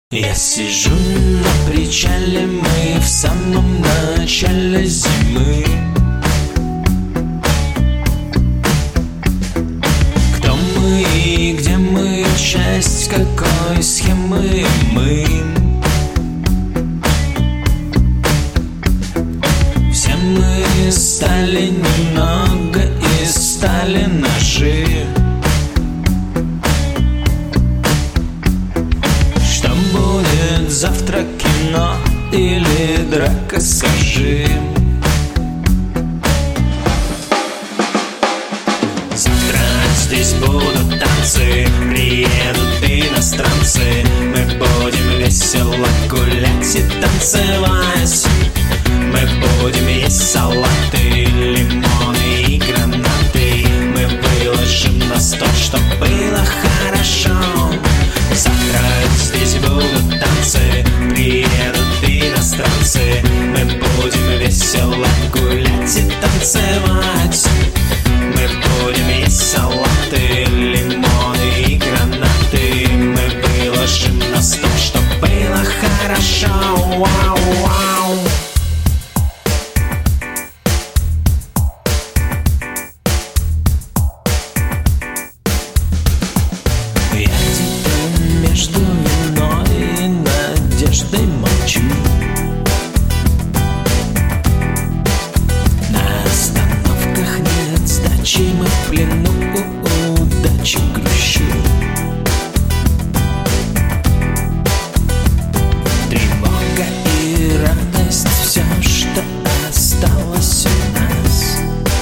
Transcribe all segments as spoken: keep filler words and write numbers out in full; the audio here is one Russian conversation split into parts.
Я сижу на причале, мы в самом начале зимы. Кто мы и где мы, часть какой схемы мы. Все мы стали немного и стали ножи. Завтра кино или драка, скажи. Завтра здесь будут танцы, приедут иностранцы. Мы будем весело гулять и танцевать. Мы будем есть салаты, лимоны и гранаты. Мы выложим на стол, чтоб было хорошо. Завтра здесь будут танцы, приедут иностранцы. Мы будем весело гулять и танцевать. Мы будем есть салаты, лимоны и гранаты. Мы выложим на стол, чтоб было хорошо. Вау-вау. Между виной и надеждой молчу. На остановках нет сдачи, мы в плену у удачи грущу. Тревога и радость — все, что осталось у нас.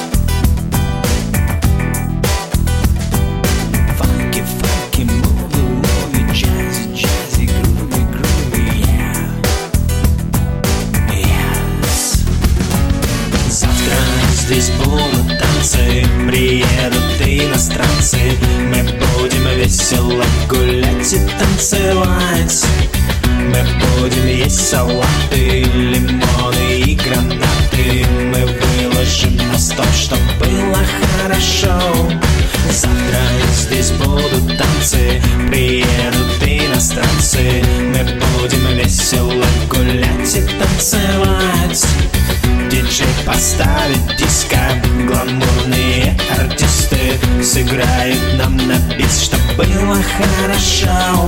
Фанки, фанки, муви, jazzy, jazzy, groovy, groovy, yeah. Yes. Завтра здесь будут танцы, приедут иностранцы. Мы будем весело гулять и танцевать. Мы будем есть салаты, лимоны и гранаты. Мы выложим на стол, чтоб было хорошо. Завтра здесь будут танцы, приедут иностранцы. Мы будем весело гулять и танцевать. Диджей поставит диско, гламурные артисты сыграют нам на бис, чтоб было хорошо.